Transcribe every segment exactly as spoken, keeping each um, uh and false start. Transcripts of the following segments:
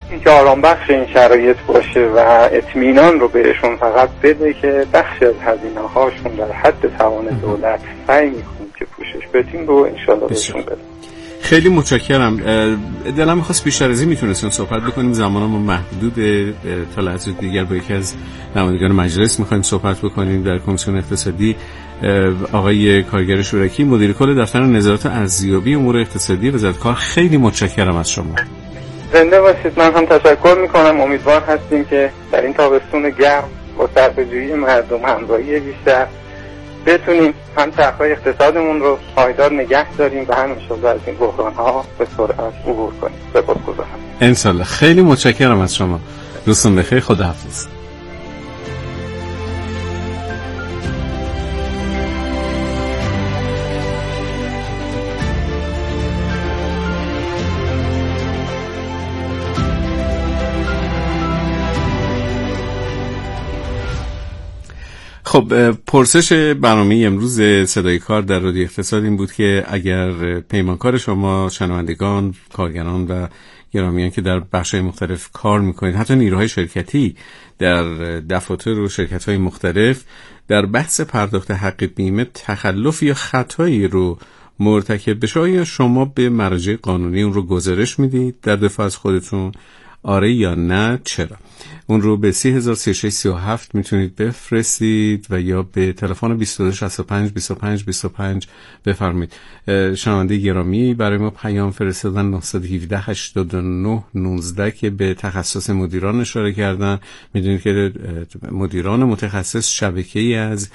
اینکه آرام بخش این شرایط باشه و اطمینان رو بهشون فقط بده که بخش از هزینه هاشون در حد توان دولت سعی میکنیم که پوشش بدیم رو انشالله بهشون بده. خیلی متشکرم. دلم می‌خواست بیشتر از این میتونستیم صحبت بکنیم، زمانمون محدوده. تا لحظه دیگر با یکی از نمایندگان مجلس می‌خوایم صحبت بکنیم در کمیسیون اقتصادی، آقای کارگر شورکی، مدیر کل دفتر نظارت ارزیابی امور اقتصادی وزارت کار. خیلی متشکرم از شما. زنده باشید. من هم تشکر می‌کنم. امیدوار هستیم که در این تابستون گرم با صرفه‌جویی مردم، همراهی بیشتر، بتونیم هم چرخهای اقتصادمون رو پایدار نگه داریم و هم انشالله از این بحران‌ها به سرعت عبور کنیم. سپاسگزارم. انشالله. خیلی متشکرم از شما. روزتون بخیر. خداحافظ. خب، پرسش برنامه امروز صدای کار در رادیو اقتصاد این بود که اگر پیمانکار شما، شنوندگان، کارگران و گرامیان که در بخش‌های مختلف کار میکنید، حتی نیروهای شرکتی در دفاتر و شرکت‌های مختلف، در بحث پرداخت حق بیمه تخلف یا خطایی رو مرتکب بشه، آیا شما به مراجع قانونی اون رو گزارش میدید در دفاع از خودتون؟ آره یا نه؟ چرا؟ اون رو به سی هزار سی و شش سی و هفت میتونید بفرستید و یا به تلفن بیست و دو شصت و پنج بیست و پنج بیست و پنج بفرمایید. شنونده گرامی برای ما پیام فرستادن نه یک هفت هشتاد و نه نوزده که به تخصص مدیران اشاره کردن. میدونید که مدیران متخصص شبکه‌ای از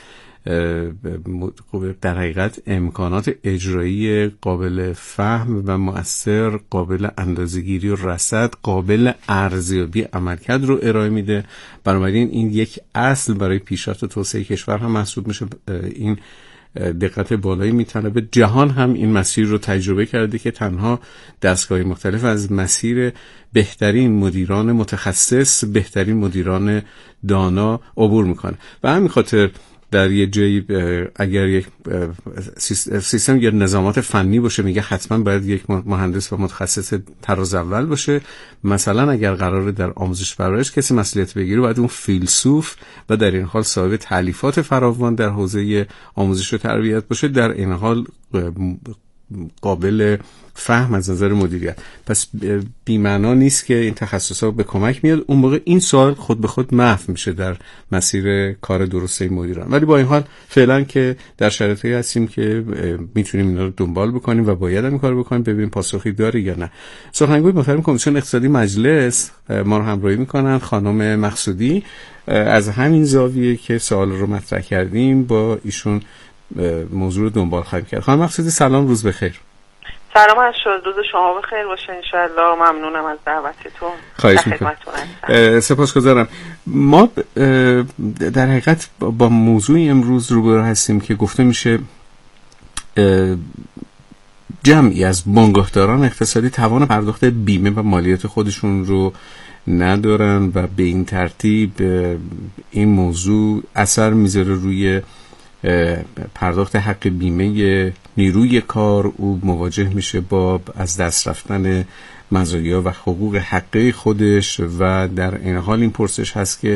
در حقیقت امکانات اجرایی قابل فهم و مؤثر، قابل اندازه‌گیری و رصد، قابل ارزیابی عملکرد رو ارائه میده. بنابراین این یک اصل برای پیشرفت و توسعه کشور هم محسوب میشه. این دقت بالایی میطلبه. جهان هم این مسیر رو تجربه کرده که تنها دستگاه‌های مختلف از مسیر بهترین مدیران متخصص، بهترین مدیران دانا عبور میکنه. و همین خاطر در یه جایی اگر یک سیستم یا نظامات فنی باشه، میگه حتما باید یک مهندس و متخصص طراز اول باشه. مثلا اگر قراره در آموزش پرورش کسی مسئولیت بگیره، باید اون فیلسوف و در این حال صاحب تألیفات فراوان در حوزه آموزش و تربیت باشه، در این حال قابل فهم از نظر مدیریت. پس بی‌معنا نیست که این تخصصا به کمک میاد. اون موقع این سوال خود به خود محو میشه در مسیر کار درسته مدیران. ولی با این حال فعلا که در شرایطی هستیم که میتونیم اینا رو دنبال بکنیم و باید هم این کارو بکنیم، ببینیم پاسخی داره یا نه. سخنگوی محترم کمیسیون اقتصادی مجلس ما رو همراهی میکنن، خانم مقصودی. از همین زاویه که سوال رو مطرح کردیم با ایشون موضوع رو دنبال خواهیم کرد. خانم مقصودی سلام، روز بخیر. سلام از شد، روز شما بخیر باشه انشالله. ممنونم از دعوتتون. خواهش میکنم. سپاسگزارم. ما در حقیقت با موضوع امروز روبرو هستیم که گفته میشه جمعی از بنگاهداران اقتصادی توان پرداخت بیمه و مالیات خودشون رو ندارن و به این ترتیب این موضوع اثر میذاره روی پرداخت حق بیمه نیروی کار. او مواجه میشه با از دست رفتن مزایا و حقوق حقه خودش و در این حال این پرسش هست که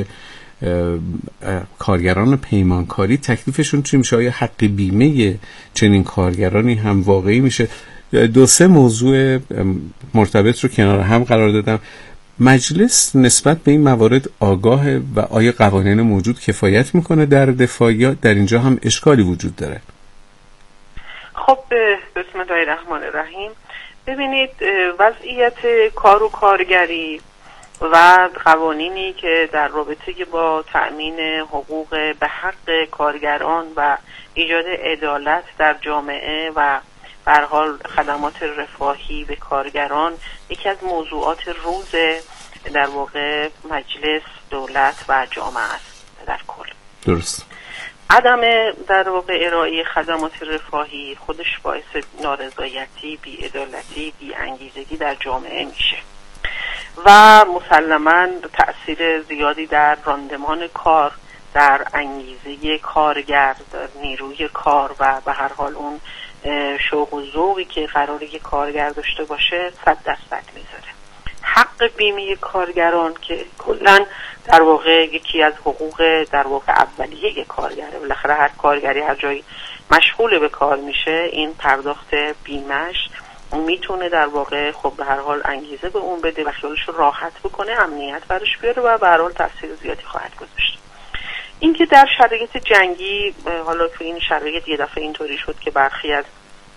کارگران پیمانکاری تکلیفشون چی میشه؟ آیا حق بیمه چنین کارگرانی هم واقعی میشه؟ دو سه موضوع مرتبط رو کنار هم قرار دادم. مجلس نسبت به این موارد آگاه و آیا قوانین موجود کفایت میکنه در دفاع یا در اینجا هم اشکالی وجود داره؟ خب بسم الله الرحمن الرحیم. ببینید وضعیت کار و کارگری و قوانینی که در رابطه با تأمین حقوق به حق کارگران و ایجاد عدالت در جامعه و به هر حال خدمات رفاهی به کارگران یکی از موضوعات روز در واقع مجلس، دولت و جامعه است در کل. درست. عدم در واقع ارائه خدمات رفاهی خودش باعث نارضایتی، بی‌عدالتی، بی‌انگیزگی در جامعه میشه و مسلماً تأثیر زیادی در راندمان کار، در انگیزه کارگر، در نیروی کار و به هر حال اون شوق و ذوقی که قراره که کارگر داشته باشه صد درصد میذاره. حق بیمه کارگران که کلاً در واقع یکی از حقوق در واقع اولیه کارگره، بالاخره هر کارگری هر جایی مشغول به کار میشه این پرداخت بیمهش میتونه در واقع خب به هر حال انگیزه به اون بده و خیالش رو راحت بکنه، امنیت براش بیاره و به هر حال تاثیر زیادی خواهد گذاشت. اینکه در شرایط جنگی، حالا تو این شرایط یه دفعه اینطوری شد که برخی از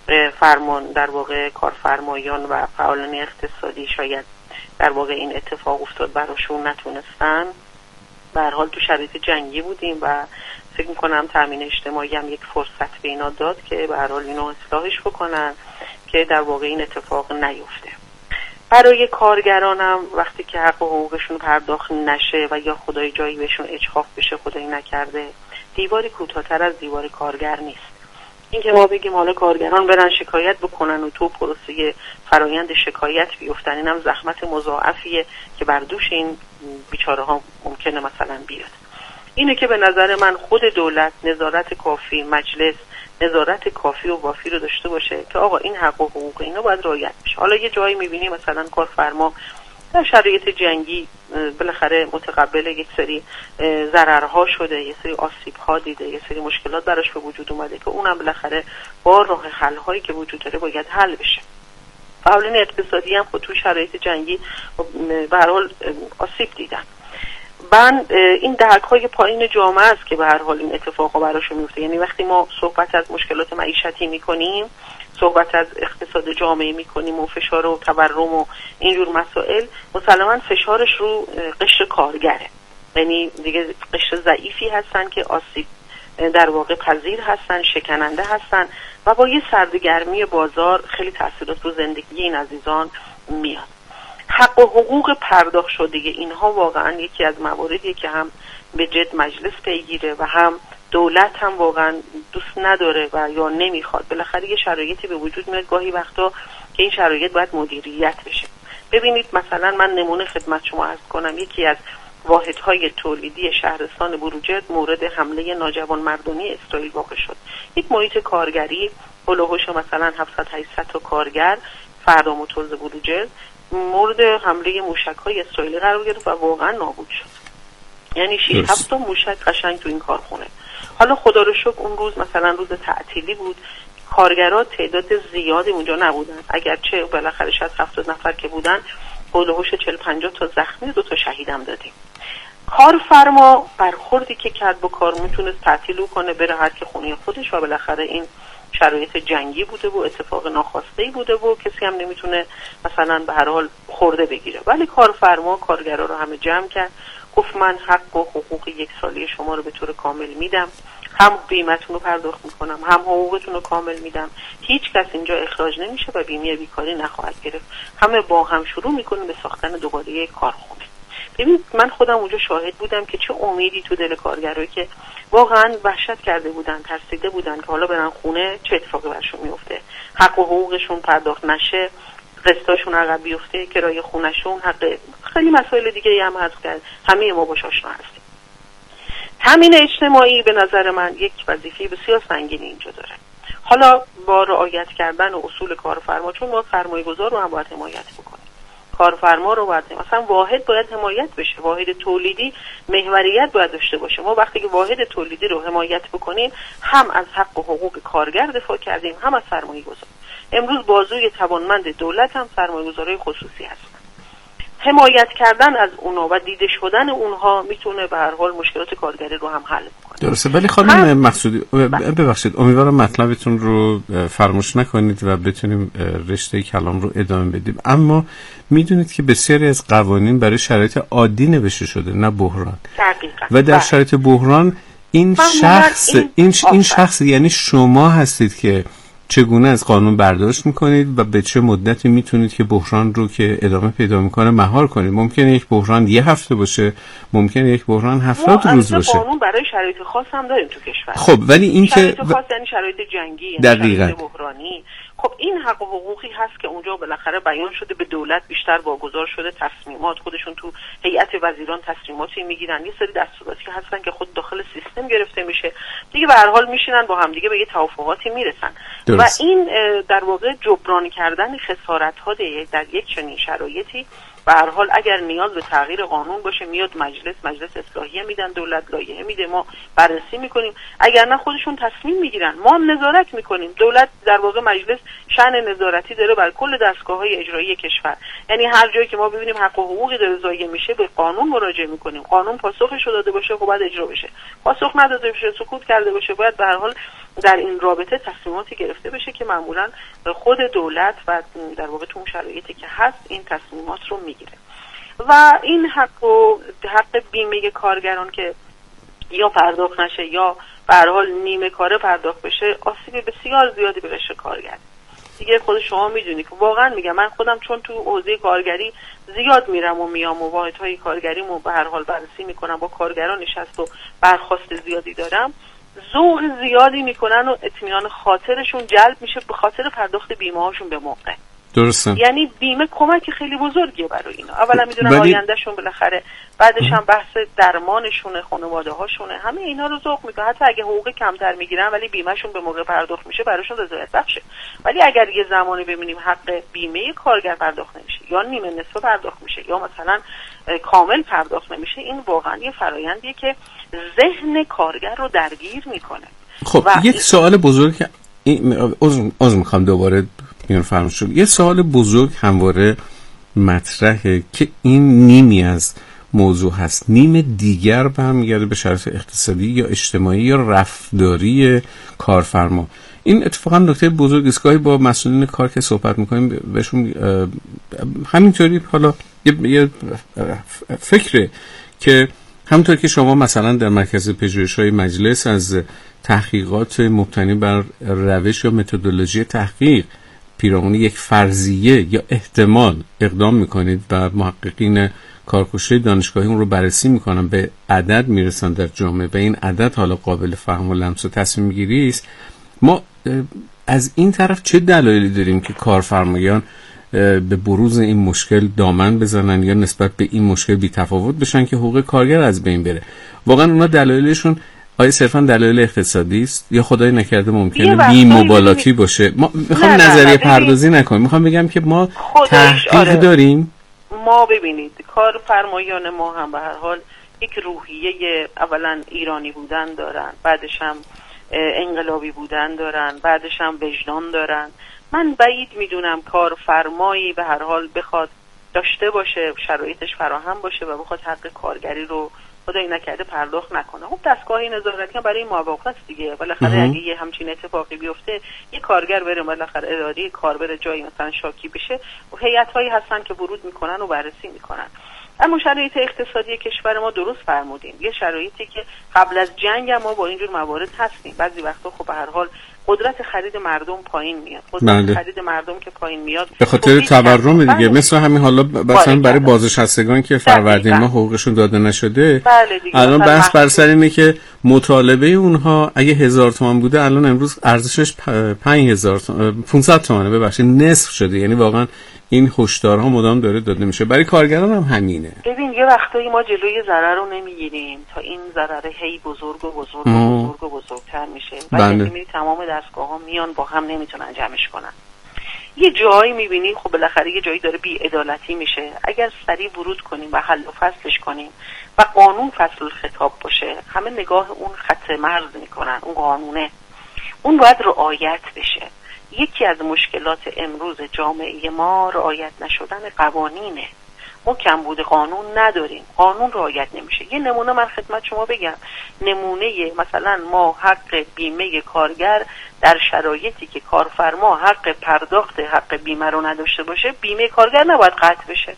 فرمان در واقع کارفرمایان و فعالان اقتصادی شاید در واقع این اتفاق افتاد براشون نتونستن، به هر حال تو شرایط جنگی بودیم و فکر میکنم تامین اجتماعی هم یک فرصت به اینا داد که به هر حال اینو اصلاحش بکنن که در واقع این اتفاق نیفته. برای کارگرانم وقتی که حق و حقوقشون پرداخت نشه و یا خدای جایی بهشون اجحاف بشه، خدایی نکرده، دیواری کوتاه‌تر از دیوار کارگر نیست. این که ما بگیم حالا کارگران برن شکایت بکنن و تو پروسه فرایند شکایت بیفتن، اینم زحمت مضاعفیه که بر دوش این بیچاره ها ممکنه مثلا بیاد. اینه که به نظر من خود دولت نظارت کافی، مجلس نظارت کافی و وافی رو داشته باشه که آقا این حق و حقوق اینا باید رعایت بشه. حالا یه جایی می‌بینی مثلا کارفرما در شرایط جنگی بالاخره متقبل یک سری ضررها شده، یه سری آسیب‌ها دیده، یه سری مشکلات براش به وجود اومده که اونم بالاخره با راه حل‌هایی که وجود داره باید حل بشه. فعالان اقتصادی هم خود تو شرایط جنگی به هر حال آسیب دیدن. من این دهک‌های پایین جامعه است که به هر حال این اتفاقا براشون میفته. یعنی وقتی ما صحبت از مشکلات معیشتی میکنیم، صحبت از اقتصاد جامعه میکنیم و فشار و تورم و اینجور مسائل، مسلماً فشارش رو قشر کارگره. یعنی دیگه قشر ضعیفی هستن که آسیب در واقع پذیر هستن، شکننده هستن و با یه سردگرمی بازار خیلی تاثیرات رو زندگی این عزیزان میاد. حق و حقوق پرداخت شده اینها واقعا یکی از مواردیه که هم به جد مجلس پیگیره و هم دولت هم واقعا دوست نداره و یا نمیخواد. بالاخره یه شرایطی به وجود میاد گاهی وقتا که این شرایط باید مدیریت بشه. ببینید مثلا من نمونه خدمت شما عرض کنم، یکی از واحدهای تولیدی شهرستان بروجرد مورد حمله ناجوانمردانه اسرائیل واقع شد. یک محیط کارگری هولوحوش مثلا هفتصد هشتصد تا کارگر فردا موتورز بروجرد مورد حمله موشک‌های اسرائیلی قرار گرفت و واقعا نابود شد. یعنی شش هفت تا موشک قشنگ تو این کارخونه. حالا خدا رو شکر اون روز مثلا روز تعطیلی بود، کارگرها تعداد زیادی اونجا نبودن، اگرچه بالاخره شاید هفتاد نفر که بودن، هولوحوش چهل پنجاه تا زخمی، دو تا شهیدم دادیم. کارفرما برخوردی که کرد با کار میتونست تعطیل کنه بره هر کی خونه خودش و بالاخره این شرایط جنگی بوده و اتفاق ناخواسته بوده و کسی هم نمیتونه مثلا به هر حال خورده بگیره، ولی کارفرما کارگرا رو همه جمع کرد، گفت من حق و حقوق یک سالی شما رو به طور کامل میدم، هم بیمه‌تون رو پرداخت میکنم، هم حقوقتون رو کامل میدم، هیچ کس اینجا اخراج نمیشه و بیمه بیکاری نخواهد گرفت، همه با هم شروع میکنیم به ساختن دوباره یک کارخونه. ببین من خودم اونجا شاهد بودم که چه امیدی تو دل کارگرایی که واقعا وحشت کرده بودن، ترسیده بودن که حالا برن خونه چه اتفاقی برشون میفته، حق و حقوقشون پرداخت نشه، قسطاشون عقب بیفته، کرایه خونهشون، حق خیلی مسائل دیگه هم هست که همه ما باهاش آشنا هستیم. تامین اجتماعی به نظر من یک وظیفه بسیار سنگینی اینجا داره. حالا با رعایت کردن اصول کارفرما، چون ما سرمایه‌گذار رو هم باید حمایت بکنیم، کارفرما رو باید، مثلا واحد باید حمایت بشه، واحد تولیدی محوریت باید داشته باشه. ما وقتی که واحد تولیدی رو حمایت بکنیم هم از حق و حقوق کارگر دفاع کردیم، هم از سرمایه‌گذار. امروز بازوی توانمند دولت هم سرمایه‌گذارای خصوصی هستن. حمایت کردن از اونها و دیده شدن اونها میتونه به هر حال مشکلات کارگری رو هم حل کنه. درسته. ولی خانم مقصودی ببخشید، امیدوارم مطلبتون رو فراموش نکنید و بتونیم رشته کلام رو ادامه بدیم. اما میدونید که بسیاری از قوانین برای شرایط عادی نوشته شده، نه بحران. دقیقاً. و در شرایط بحران این شخص این این, این شخص یعنی شما هستید که چگونه از قانون برداشت میکنید و به چه مدتی میتونید که بحران رو که ادامه پیدا میکنه مهار کنید. ممکنه یک بحران یه هفته باشه، ممکنه یک بحران هفتاد روز باشه. قانون برای شرایط خاص هم داریم تو کشور. خب ولی این که شرایط خاص یعنی شرایط جنگی، یعنی دقیقاً. شرایط بحرانی. خب این حق و حقوقی هست که اونجا بالاخره بیان شده، به دولت بیشتر واگذار شده، تصمیمات خودشون تو هیئت وزیران تصمیماتی میگیرن، یه سری دستوراتی که هستن که خود داخل سیستم گرفته میشه دیگه، به هر حال میشینن با هم دیگه به یه توافقاتی میرسن. درست. و این در واقع جبران کردن خسارت ها در یک چنین شرایطی به هر حال اگر نیاز به تغییر قانون باشه میاد مجلس، مجلس اصلاحیه میدن، دولت لایحه میده، ما بررسی میکنیم، اگر نه خودشون تصمیم میگیرن، ما هم نظارت میکنیم. دولت در واقع مجلس شأن نظارتی داره بر کل دستگاه‌های اجرایی کشور، یعنی هر جایی که ما ببینیم حق و حقوقی داره ضایع میشه به قانون مراجعه میکنیم، قانون پاسخش رو داده باشه خب باید اجرا بشه، پاسخ نداده باشه، سکوت کرده باشه، باید به هر حال در این رابطه تصمیماتی گرفته بشه که معمولا خود دولت و در واقع تو شرایطی که هست این تصمیمات رو میگیره. و این حق و حق بیمه کارگران که یا پرداخت نشه یا به هر حال نیمه کاره پرداخت بشه، آسیب بسیار زیادی به قشر کارگر. دیگه خود شما میدونی که واقعا میگم من خودم چون تو حوزه کارگری زیاد میرم و میام و واحدهای کارگریمو به هر حال بررسی میکنم، با کارگران نشست و برخواست زیادی دارم، ذوق زیادی میکنن و اطمینان خاطرشون جلب میشه به خاطر پرداخت بیمه هاشون به موقع. درسته. یعنی بیمه کمک خیلی بزرگیه برای اینا. اولا میدونن بلی... آیندهشون بالاخره، بعدش هم بحث درمانشونه، خانواده هاشونه، همه اینا رو ذوق میکنه. حتی اگه حقوق کمتر میگیرن ولی بیمهشون به موقع پرداخت میشه براشون رضایت بخشه. ولی اگر یه زمانی ببینیم حق بیمه کارگر پرداخت نمیشه یا نیمه نصفه پرداخت میشه یا مثلا کامل پرداخت نمیشه، این واقعا یه فرآیندیه که ذهن کارگر رو درگیر میکنه. خب یک سوال بزرگ از میخوام دوباره میان فرمایش شد. یه سوال بزرگ همواره مطرحه که این نیمی از موضوع هست، نیم دیگر برمیگرده به شرایط اقتصادی یا اجتماعی یا رفتاری کارفرما. این اتفاقا نکته بزرگی است. گاهی با مسئولین کار که صحبت میکنیم بهشون همینطوری حالا یه فکره که همونطور که شما مثلا در مرکز پژوهش‌های مجلس از تحقیقات مبتنی بر روش یا متدولوژی تحقیق پیرامون یک فرضیه یا احتمال اقدام میکنید و محققین کارکشته دانشگاهی اون رو بررسی میکنن، به عدد میرسن در جامعه و این عدد حالا قابل فهم و لمس و تصمیم گیری است، ما از این طرف چه دلایلی داریم که کارفرمایان به بروز این مشکل دامن بزنن یا نسبت به این مشکل بی تفاوت بشن که حقوق کارگر از بین بره؟ واقعا اونا دلایلشون آیا صرفا دلایل اقتصادی است یا خدای نکرده ممکنه بی مبالاتی باشه؟ ما میخوام نظریه پردازی نکنیم، میخوام بگم که ما تحقیق آره. داریم. ما ببینید کارفرمایان ما هم به هر حال یک روحیه اولا ایرانی بودن دارن، بعدش هم انقلابی بودن دارن، بعدش هم وجدان دارن. من بعید میدونم کارفرمایی به هر حال بخواد داشته باشه، شرایطش فراهم باشه و بخواد حق کارگری رو خدای نکرده پرداخت نکنه. خب دستگاهی نظارتی هم برای این موافقت است دیگه. بالاخره اگه یه همچین اتفاقی بیفته یه کارگر بره بالاخره اداره کار بره جایی مثلا شاکی بشه و هیئت‌هایی هستن که ورود میکنن و بررسی میکنن. اما شرایط اقتصادی کشور ما درست فرمودیم، یه شرایطی که قبل از جنگ هم ما با اینجور موارد هستیم. بعضی وقتا خب به هر حال قدرت خرید مردم پایین میاد. قدرت بله. خرید مردم که پایین میاد به خاطر تورم دیگه بله. مثل همین حالا مثلا برای بازنشستگان که فروردین ما حقوقشون داده نشده بله الان بحث بر سر اینه که مطالبه اونها اگه هزار تومان بوده الان امروز ارزشش پنج هزار پانصد تومانه، ببخشید نصف شده. یعنی واقعا این هشدارها مدام داره داده میشه. برای کارگران هم همینه. ببین یه وقتایی ما جلوی ضرر رو نمیگیریم تا این ضرر هی بزرگ و بزرگ و بزرگ و بزرگتر میشه. بعد میبینی تمام دستگاه‌ها میان با هم نمیتونن جمعش کنن. یه جایی میبینی خب بالاخره یه جایی داره بی‌عدالتی میشه. اگر سریع ورود کنیم و حل و فصلش کنیم و قانون فصل خطاب باشه، همه نگاه اون خط مرز میکنن، اون قانونه اون باید رعایت بشه. یکی از مشکلات امروز جامعه ما رعایت نشدن قوانینه. ما کمبود قانون نداریم، قانون رعایت نمیشه. یه نمونه من خدمت شما بگم، نمونه مثلا ما حق بیمه کارگر در شرایطی که کارفرما حق پرداخت حق بیمه رو نداشته باشه، بیمه کارگر نباید قطع بشه.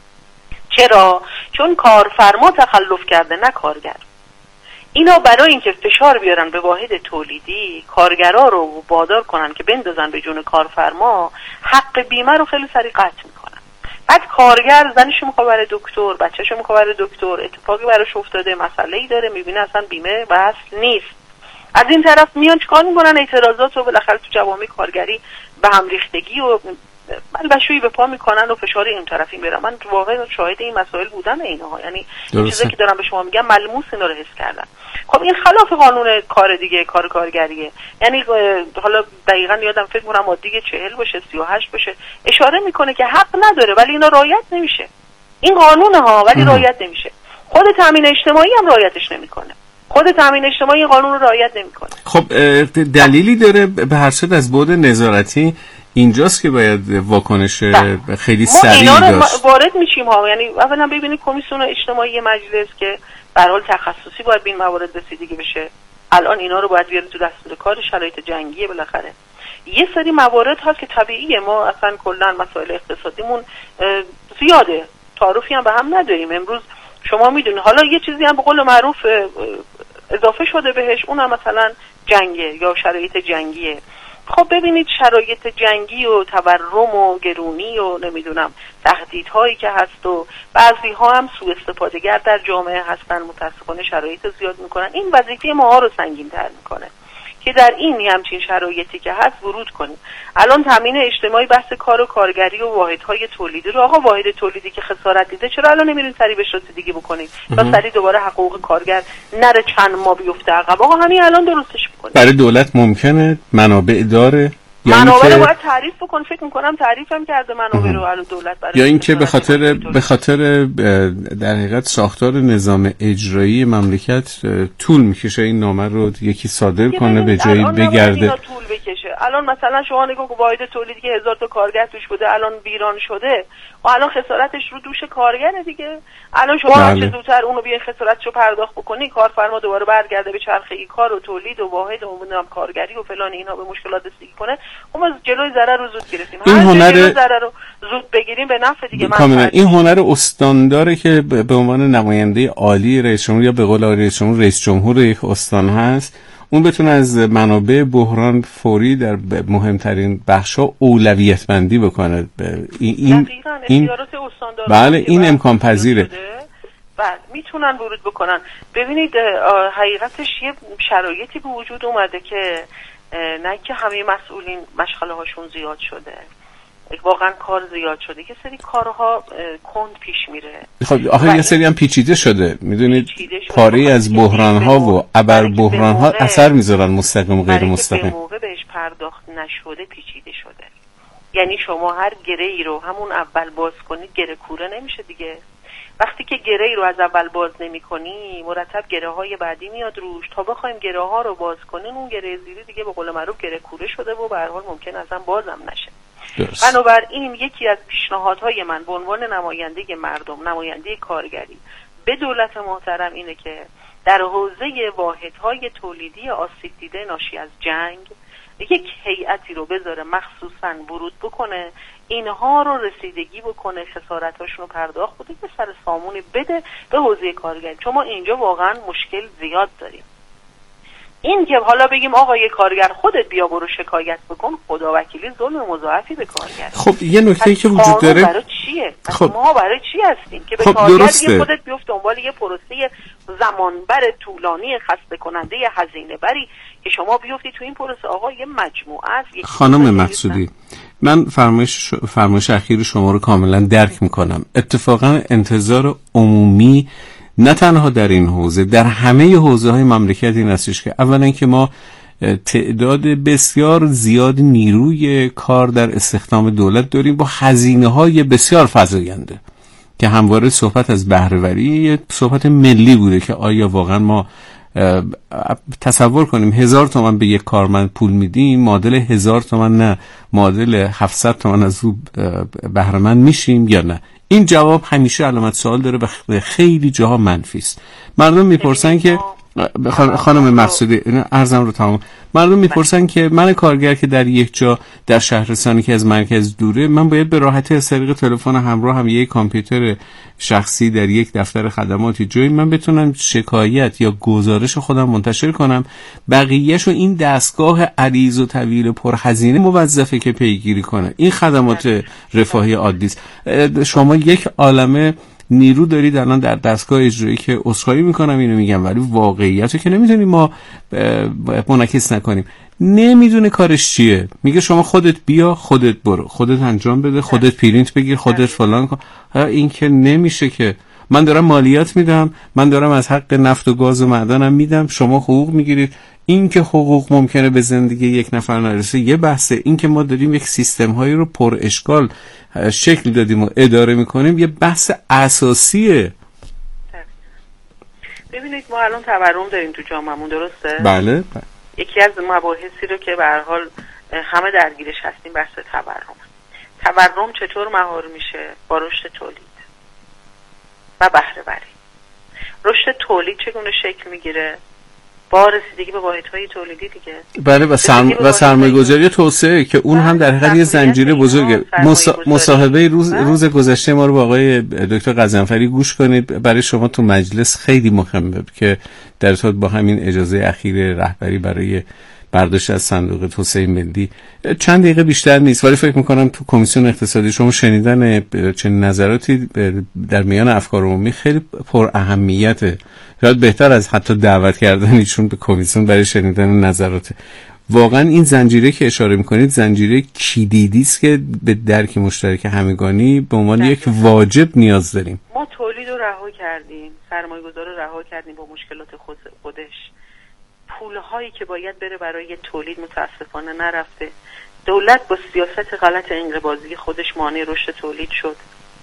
چرا؟ چون کارفرما تخلف کرده نه کارگر. اینا برای اینکه فشار بیارن به واحد تولیدی، کارگرا رو وادار کنن که بندازن به جون کارفرما، حق بیمه رو خیلی سریع قطع میکنن. بعد کارگر زنشو میخواد بره دکتر، بچه‌شو میخواد بره دکتر، اتفاقی براش افتاده، مسئله‌ای داره، میبینه اصلا بیمه وصل نیست. از این طرف میان چیکار میکنن؟ اعتراضات رو بالاخره تو جوامع کارگری به هم ریختگی و بلبشویی به پا میکنن و فشار این طرفی میرن. من واقعا شاهد این مسائل بودم اینها، یعنی چیزی که دارم به شما میگم ملموس اینا رو حس کردم. خب این خلاف قانون کار دیگه، کار کارگریه. یعنی حالا دقیقاً یادم فکر کنم ماده چهل باشه، سی و هشت باشه، اشاره میکنه که حق نداره ولی اینا رعایت نمیشه. این قانونه ها، ولی رعایت نمیشه. خود تامین اجتماعی هم رعایتش نمیکنه. خود تامین اجتماعی این قانون رو رعایت نمیکنه. خب دلیلی داره به هر صورت از بعد نظارتی اینجاست که باید واکنش خیلی سریع داشت. ما اینا رو وارد میشیم ها، یعنی اولا ببینید کمیسیون اجتماعی مجلس که به هر حال تخصصی باید به این موارد رسیدگی بشه، الان اینا رو باید بیاره تو دستور کار. شرایط جنگیه بالاخره، یه سری موارد هست که طبیعیه، ما اصلا کلا مسائل اقتصادیمون زیاده، تعارفی هم به هم نداریم. امروز شما میدونید حالا یه چیزی هم به قول معروف اضافه شده بهش، اونم مثلا جنگه یا شرایط جنگیه. خب ببینید شرایط جنگی و تورم و گرونی و نمیدونم تهدیدهایی که هست و بعضی ها هم سوء استفاده‌گر در جامعه هستن، متاسفانه شرایط زیاد میکنن. این وظیفه ماها رو سنگین تر میکنه که در این همچین شرایطی که هست ورود کنیم. الان تامین اجتماعی بحث کار و کارگری و واحدهای تولیدی رو، آقا واحد تولیدی که خسارت دیده چرا الان نمیرین سریع بهش رسیدگی بکنید تا سریع دوباره حقوق کارگر نره چند ما بیفته عقب؟ آقا همین الان درستش بکنید. برای دولت ممکنه منابع داره، منابع رو باید تعریف بکن. فکر میکنم تعریف هم کرده منابع رو الان دولت برای، یا اینکه به خاطر به خاطر در حقیقت ساختار نظام اجرایی مملکت طول میکشه این نامه رو یکی صادر کنه به جایی بگرده. طول بکشه. الان مثلا شما نگاه کن واحد تولیدی که هزار تا کارگر توش بوده الان ویران شده و الان خسارتش رو دوش کارگره دیگه. الان شما هر چه زودتر اونو بیاین خسارتشو پرداخت بکنی، کارفرما دوباره برگرده به چرخه کار و تولید و واحد و نمیدونم کارگری و فلان اینا به مشکلات رسیدگی کنه. ما جلوی ضرر رو زود گرفتیم. این هنر ضرر رو زود بگیریم به نفع دیگه. کاملا این هنر استان داره که به عنوان نماینده عالی رئیس جمهور یا به قول رئیس جمهور رئیس جمهور یک استان هست، اون بتونه از منابع بحران فوری در مهمترین بخش‌ها اولویت بندی بکنه. این این بله این امکان پذیره. بعد میتونن ورود بکنن. ببینید حقیقتش یه شرایطی به وجود اومده که نه که همه مسئولین مشغله هاشون زیاد شده، واقعا کار زیاد شده، یه سری کارها کند پیش میره. خب آخه یه سری هم پیچیده شده، میدونید پاره از بحران ها و ابر بحران ها اثر میذارن مستقیم و غیر مستقیم. به موقع بهش پرداخت نشده پیچیده شده. یعنی شما هر گره ای رو همون اول باز کنید گره کوره نمیشه دیگه. وقتی که گره ای رو از اول باز نمی کنی مرتب گره های بعدی میاد روش، تا بخوایم گره ها رو باز کنین اون گره زیری دیگه به قول معروف گره کوره شده و به هر حال ممکن اصلا بازم نشه. درست. بنابراین یکی از پیشنهادهای من به عنوان نماینده مردم، نماینده کارگری به دولت محترم اینه که در حوزه واحدهای تولیدی آسیب دیده ناشی از جنگ یک هیئتی رو بذاره مخصوصاً ورود بکنه، اینها رو رسیدگی بکنه، خسارتاشون رو پرداخت بده، که سر سامونی بده به حوزه کارگری. چون ما اینجا واقعاً مشکل زیاد داریم. این که حالا بگیم آقا یه کارگر خودت بیا برو شکایت بکن، خدا وکیلی ظلم مضاعفی به کارگر. خب یه نکته‌ای که وجود داره برای چیه؟ خب ما برای چی هستیم که به خب کارگر درسته. یه خودت بیفت دنبال یه پروسه زمانبر طولانی خسته کننده هزینه بری که شما بیفتی تو این پروسه؟ آقا یه مجموعه است. خانم مقصودی، من فرمایش فرمایش اخیر شما رو کاملا درک میکنم. اتفاقا انتظار عمومی نه تنها در این حوزه، در همه حوزه های مملکت این هستش که اولا که ما تعداد بسیار زیاد نیروی کار در استخدام دولت داریم با هزینه های بسیار فزاینده که همواره صحبت از بهره‌وری یه صحبت ملی بوده که آیا واقعا ما تصور کنیم هزار تومن به یک کارمند پول میدیم، معادل هزار تومن نه معادل هفتصد تومن از او بهره‌مند میشیم یا نه؟ این جواب همیشه علامت سوال داره و خیلی جاها منفی است. مردم میپرسن که خانم مقصودی عرضم رو تمام، مردم میپرسن که من کارگر که در یک جا در شهرستانی که از مرکز دوره، من باید به راحتی از طریق تلفن همراه هم یک کامپیوتر شخصی در یک دفتر خدماتی جایی من بتونم شکایت یا گزارش خودم منتشر کنم، بقیه‌شو این دستگاه عریض و طویل پرهزینه موظفه که پیگیری کنه. این خدمات رفاهی عادی است. شما یک عالمه نیرو دارید الان در دستگاه اجرایی که عذرخواهی میکنم اینو میگم، ولی واقعیتو که نمیتونیم ما منعکس نکنیم. نمیدونه کارش چیه، میگه شما خودت بیا، خودت برو، خودت انجام بده، خودت پرینت بگیر، خودت فلان کن. این که نمیشه که من دارم مالیات میدم، من دارم از حق نفت و گاز و معدنم میدم، شما حقوق میگیرید. این که حقوق ممکنه به زندگی یک نفر نرسه یه بحثه، این که ما داریم یک سیستم هایی رو پر اشکال شکل دادیم و اداره میکنیم یه بحث اساسیه. ببینید ما الان تورم داریم تو جامعهمون، درسته؟ بله. یکی از مباحثی رو که به هر حال همه درگیرش هستیم بحث تورم. تورم چطور مهار میشه؟ با رشد تولید و بهره وری. رشد تولید چگونه شکل میگیره؟ با رسیدگی به واحدهای تولیدی دیگه. بله و سرم... و سرمایه‌گذاری توسعه که اون هم در حقیقت یه زنجیره بزرگه. مصا... مصاحبه روز روز گذشته ما رو با آقای دکتر قزنفری گوش کنید، برای شما تو مجلس خیلی مهمه که در ارتباط با همین اجازه اخیر رهبری برای برداشت از صندوق توسعه ملی چند دقیقه بیشتر نیست، ولی فکر میکنم تو کمیسیون اقتصادی شما شنیدن چنین نظراتی در میان افکار عمومی خیلی پر اهمیته. شاید بهتر از حتی دعوت کردن ایشون به کمیسیون برای شنیدن نظرات. واقعا این زنجیره که اشاره میکنید زنجیره کلیدی است که به درک مشترک همگانی به عنوان یک واجب نیاز داریم. ما تولید رو رها کردیم، سرمایه‌گذار رو رها کردیم با مشکلات خودش. پولهایی که باید بره برای تولید متاسفانه نرفته. دولت با سیاست غلط انقباضی خودش مانع رشد تولید شد.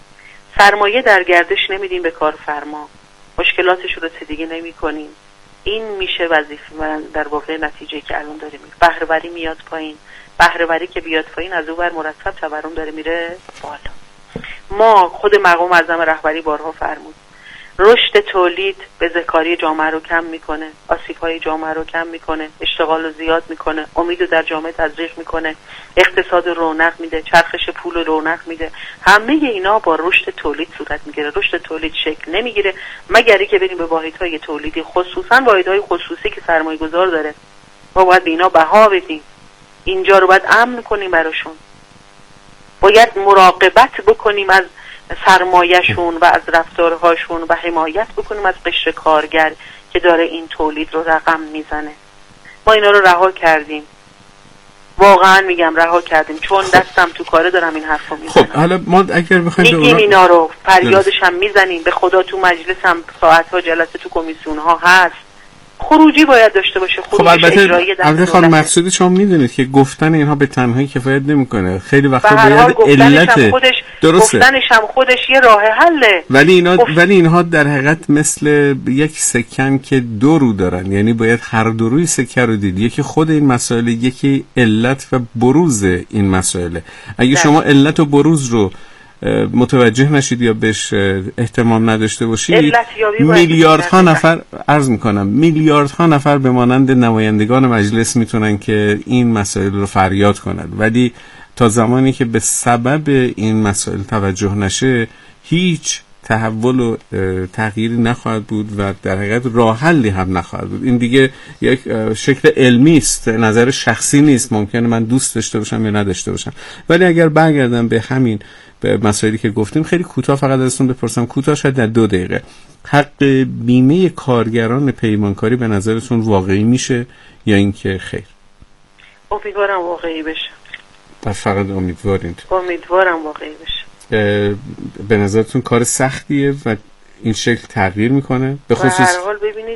سرمایه در گردش نمیدیم به کارفرما، مشکلاتش رو رسیدگی نمی کنیم. این میشه وظیفه و در واقع نتیجه که الان داریم. بهره وری میاد پایین، بهره وری که بیاد پایین از اون ور مرتب تورم داره میره بالا. ما خود مقام اعظم رهبری بارها فرمود رشد تولید بزهکاری جامعه رو کم میکنه، آسیب‌های جامعه رو کم میکنه، اشتغال رو زیاد میکنه، امید رو در جامعه تزریق میکنه، اقتصاد رو رونق میده، چرخش پول رو رونق میده. همه اینا با رشد تولید صورت میگیره. رشد تولید شکل نمیگیره مگر اینکه بریم به واحدهای تولیدی، خصوصا واحدهای خصوصی که سرمایه‌گذار داره. ما باید به اینا بها بدیم، اینجا رو باید امن کنیم براشون، باید مراقبت بکنیم از سرمایه‌شون و از رفتارهاشون و حمایت بکنیم از قشر کارگر که داره این تولید رو رقم میزنه. ما اینا رو رها کردیم، واقعا میگم رها کردیم، چون دستم تو کاره دارم این حرفو میزنم. خب حالا ما اگر بخوایم میگیم اینا رو فریادش هم میزنیم، به خدا تو مجلس هم ساعت‌ها جلسه تو کمیسیون ها هست، خروجی باید داشته باشه. خب البته البته خانم مقصودی شما میدونید که گفتن اینها به تنهایی کفایت نمیکنه، خیلی وقتا باید علت خودش درسته، گفتنش هم خودش یه راه حله، ولی اینا گفت... ولی اینها در حقیقت مثل یک سکن که دو رو دارن، یعنی باید هر دو روی سکه رو دید. یکی خود این مسائل، یکی علت و بروز این مسائل. اگه شما علت و بروز رو متوجه نشید یا بهش اهتمام نداشته باشید، میلیاردها نفر عرض میکنم میلیاردها نفر به مانند نمایندگان مجلس میتونن که این مسائل رو فریاد کنند، ولی تا زمانی که به سبب این مسائل توجه نشه هیچ تحول و تغییری نخواهد بود و در حقیقت راه حلی هم نخواهد بود. این دیگه یک شکل علمی است، نظر شخصی نیست. ممکنه من دوست داشته باشم یا نداشته باشم، ولی اگر برگردم به همین به مسائلی که گفتیم خیلی کوتاه فقط ازتون بپرسم، کوتاه شاید در دو دقیقه، حق بیمه کارگران پیمانکاری به نظرتون واقعی میشه یا اینکه خیر؟ امیدوارم واقعی بشه. بس فقط امیدوارید؟ امیدوارم واقعی بشه. به نظرتون کار سختیه و این شکل تغییر میکنه؟ به خصوص به هر حال ببینید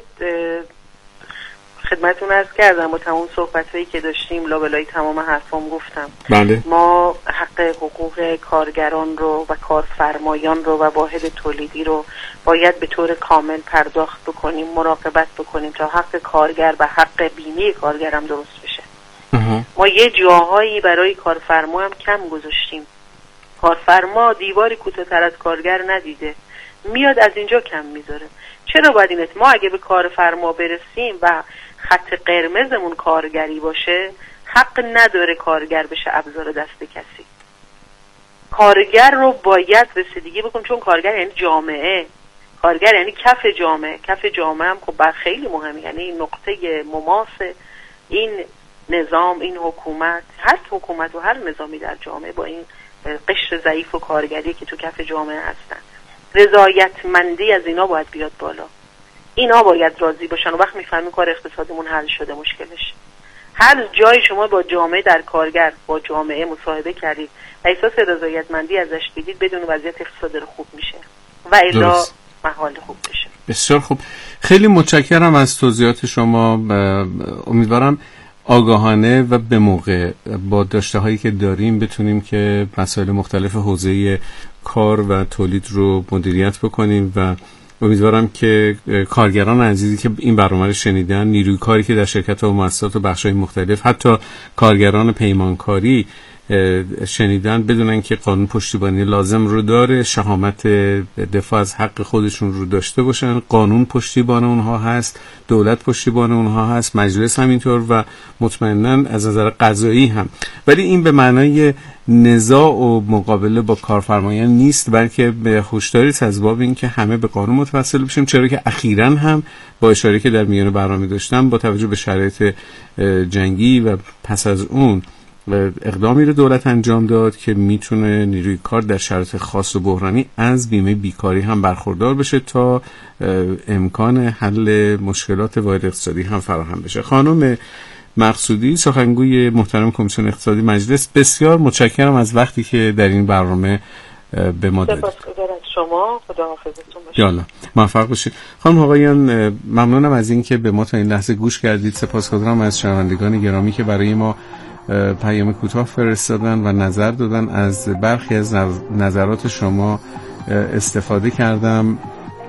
خدمتتون عرض کردم با تمام صحبتایی که داشتیم لابلای تمام حرفام گفتم. بله. ما حق حقوق کارگران رو و کارفرمایان رو و واحد تولیدی رو باید به طور کامل پرداخت بکنیم، مراقبت بکنیم تا حق کارگر و حق بیمه کارگرم درست بشه. اه. ما یه جاهایی برای کارفرما هم کم گذاشتیم. کارفرما دیواری کوتاه‌تر از کارگر ندیده، میاد از اینجا کم میذاره. چرا باید این ما اگه به کارفرما برسیم و خط قرمزمون کارگری باشه، حق نداره کارگر بشه ابزار دست کسی. کارگر رو باید رسیدگی بکنیم، چون کارگر یعنی جامعه، کارگر یعنی کف جامعه. کف جامعه هم خب خیلی مهمه، یعنی نقطه مماس این نظام، این حکومت، هر حکومت و هر نظامی در جامعه با این قشر ضعیف و کارگری که تو کف جامعه هستن. رضایتمندی از اینا باید بیاد بالا، اینا باید راضی باشن و وقت میفهمیم کار اقتصادمون حل شده مشکلش. هر جای شما با جامعه در کارگر با جامعه مصاحبه کردید و احساس رضایتمندی ازش دیدید، بدون وضعیت اقتصادی رو خوب میشه و الا مقاله خوب بشه. بسیار خوب، خیلی متشکرم از توضیحات شما. امیدوارم آگاهانه و به موقع با داشته هایی که داریم بتونیم که مسائل مختلف حوزه کار و تولید رو مدیریت بکنیم و امیدوارم که کارگران عزیزی که این برنامه رو شنیدن، نیروی کاری که در شرکت و مؤسسات و بخش‌های مختلف، حتی کارگران پیمانکاری شنیدن، بدونن که قانون پشتیبانی لازم رو داره، شهامت دفاع از حق خودشون رو داشته باشن، قانون پشتیبان اونها هست، دولت پشتیبان اونها هست، مجلس همینطور و مطمئناً از نظر قضایی هم. ولی این به معنای نزاع و مقابله با کارفرمایان نیست، بلکه به هوشداری از باب این که همه به قانون متوسل بشیم، چرا که اخیراً هم با اشاره که در میان برنامه داشتم با توجه به شرایط جنگی و پس از اون اقدامی رو دولت انجام داد که میتونه نیروی کار در شرایط خاص و بحرانی از بیمه بیکاری هم برخوردار بشه تا امکان حل مشکلات واحد اقتصادی هم فراهم بشه. خانم مقصودی، سخنگوی محترم کمیسیون اقتصادی مجلس، بسیار متشکرم از وقتی که در این برنامه به ما دادید. سپاسگزارم از شما، خداحافظتون باشه. یالا موفق باشید. خانم آقایان، ممنونم از این که به ما تا این لحظه گوش کردید. سپاسگزارم از شنوندگان گرامی که برای ما پیام کوتاه فرستادن و نظر دادن. از برخی از نظرات شما استفاده کردم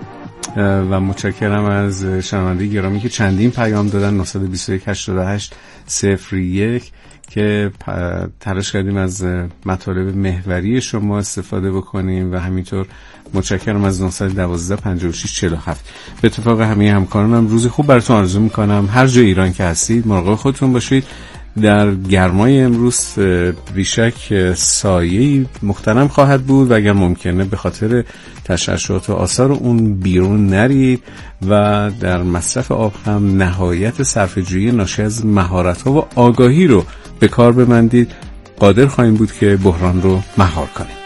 و متشکرم از شنونده گرامی که چندین پیام دادن. نه دو یک هشت هشت صفر یک که تلاش کردیم از مطالب محوری شما استفاده بکنیم و همینطور متشکرم از نه یک دو پنج شش چهار هفت. به اتفاق همه همکارانم روز خوب براتون آرزو میکنم. هر جای ایران که هستید مراقب خودتون باشید. در گرمای امروز بیشک سایه‌ای محترم خواهد بود و اگر ممکنه به خاطر تشعشعات و آثار اون بیرون نرید و در مصرف آب هم نهایت صرفه‌جویی ناشی از مهارت‌ها و آگاهی رو به کار ببندید. قادر خواهیم بود که بحران رو مهار کنیم.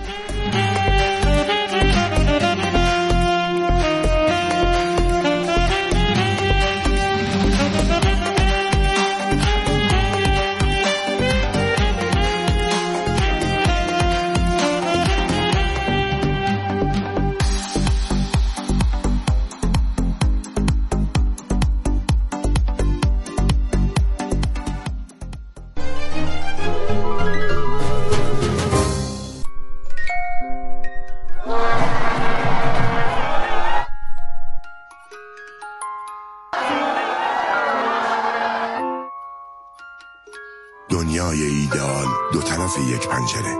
دنیای ایدئال دو طرف یک پنجره.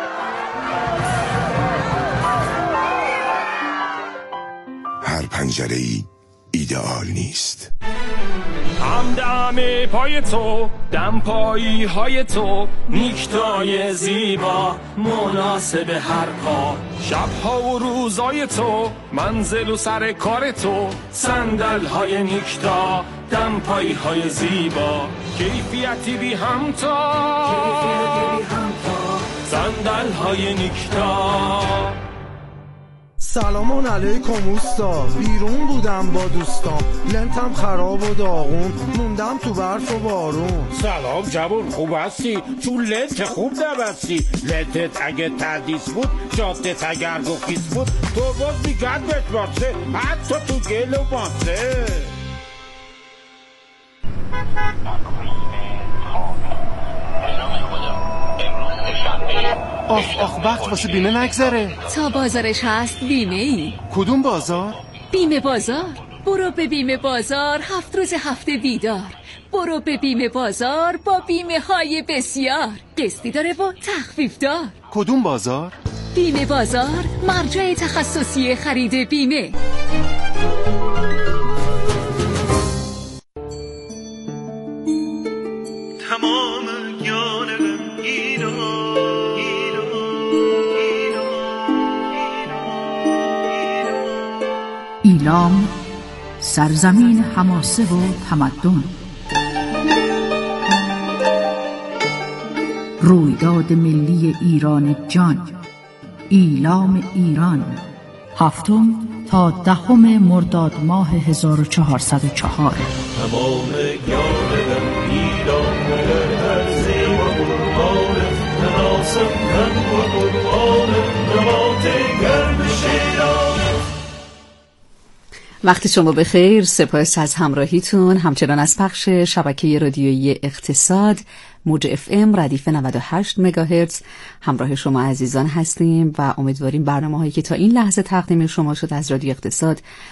هر پنجره ای ایدئال نیست. همدم پای تو، دم پایی های تو، نیکتای زیبا مناسب هر کار. شبها و روزای تو، منزل و سر کار تو، صندل های نیکتا، دم پایی های زیبا، کیفیتی بی همتا، صندل های نیکتا. سلام علیکم اوستا، بیرون بودم با دوستام، لنتم خراب و داغون، موندم تو برف و بارون. سلام جوون، خوب هستی؟ تو لنت خوب نبستی. لنتت اگه تردیس بود، جادت اگر گفیس بود، تو باز میگرد بتماسه، حتی تو گل و ماسه. آخ آخ وقت واسه بیمه نگذره. تا بازارش هست بیمه ای. کدوم بازار؟ بیمه بازار. برو به بیمه بازار، هفت روز هفته بیدار. برو به بیمه بازار با بیمه های بسیار، قسطی داره و تخفیف دار. کدوم بازار؟ بیمه بازار، مرجع تخصصی خرید بیمه. تمام گیان غمگینا ایلام، سرزمین حماسه و تمدن. رویداد ملی ایران جان، ایلام ایران، هفتم تا دهم مرداد ماه هزار و چهارصد و چهار. تمام گیان غمگینا هر زیبا قربان تناسم کن و قربان نبات گرم شیران. وقتی شما بخیر، سپاس از همراهیتون. همچنان از پخش شبکه رادیویی اقتصاد موج اف ام ردیف نود و هشت مگاهرتز همراه شما عزیزان هستیم و امیدواریم برنامه‌هایی که تا این لحظه تقدیم شما شد از رادیو اقتصاد